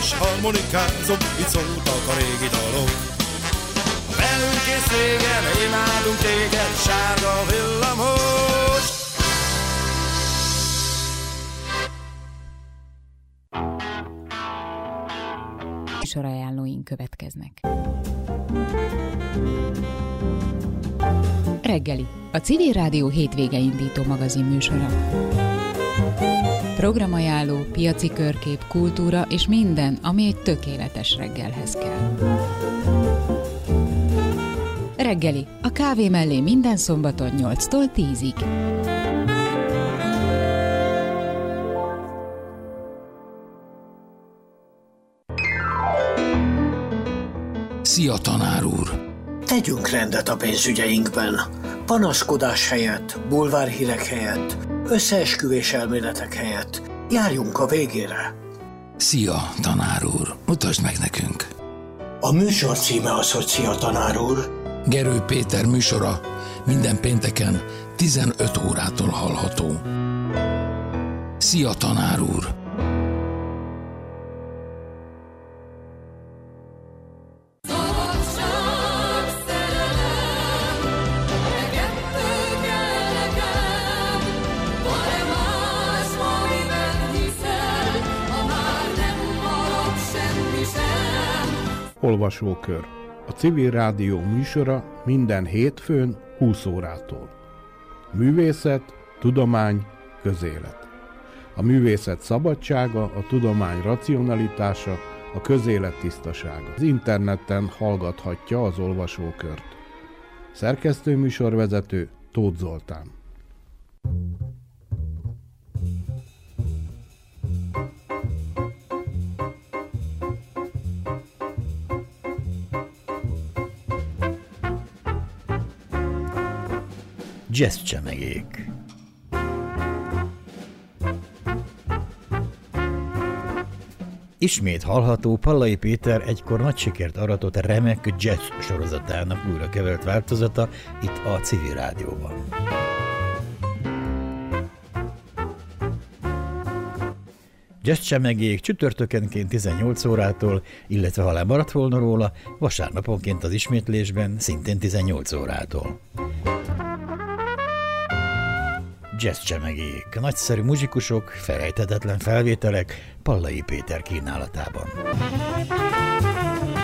is harmonikázom, itt szóltak a régi dalok. Velünk és régen, imádunk téged, sárga villamos. Műsorajánlóink következnek. Reggeli, a Civil Rádió hétvége indító magazin műsora. Programajánló, piaci körkép, kultúra és minden, ami egy tökéletes reggelhez kell. Reggeli, a kávé mellé minden szombaton 8-tól 10-ig. Szia, tanár úr! Tegyünk rendet a pénzügyeinkben. Panaszkodás helyett, bulvárhírek helyett, összeesküvés elméletek helyett. Járjunk a végére. Szia, tanár úr! Mutasd meg nekünk! A műsor címe az, hogy Szia, tanár úr. Gerő Péter műsora minden pénteken 15 órától hallható. Szia, tanár úr! Olvasókör. A Civil Rádió műsora minden hétfőn 20 órától. Művészet, tudomány, közélet. A művészet szabadsága, a tudomány racionalitása, a közélet tisztasága. Az interneten hallgathatja az olvasókört. Szerkesztő műsorvezető Tóth Zoltán. Jazzcsemegék. Ismét hallható Pallai Péter egykor nagy sikert aratott remek jazz sorozatának újra kevert változata itt a Civil Rádióban. Jazzcsemegék csütörtökenként 18 órától, illetve ha lemaradt volna róla, vasárnaponként az ismétlésben szintén 18 órától. Jazzcsemegék, nagyszerű muzsikusok, felejthetetlen felvételek Pallai Péter kínálatában.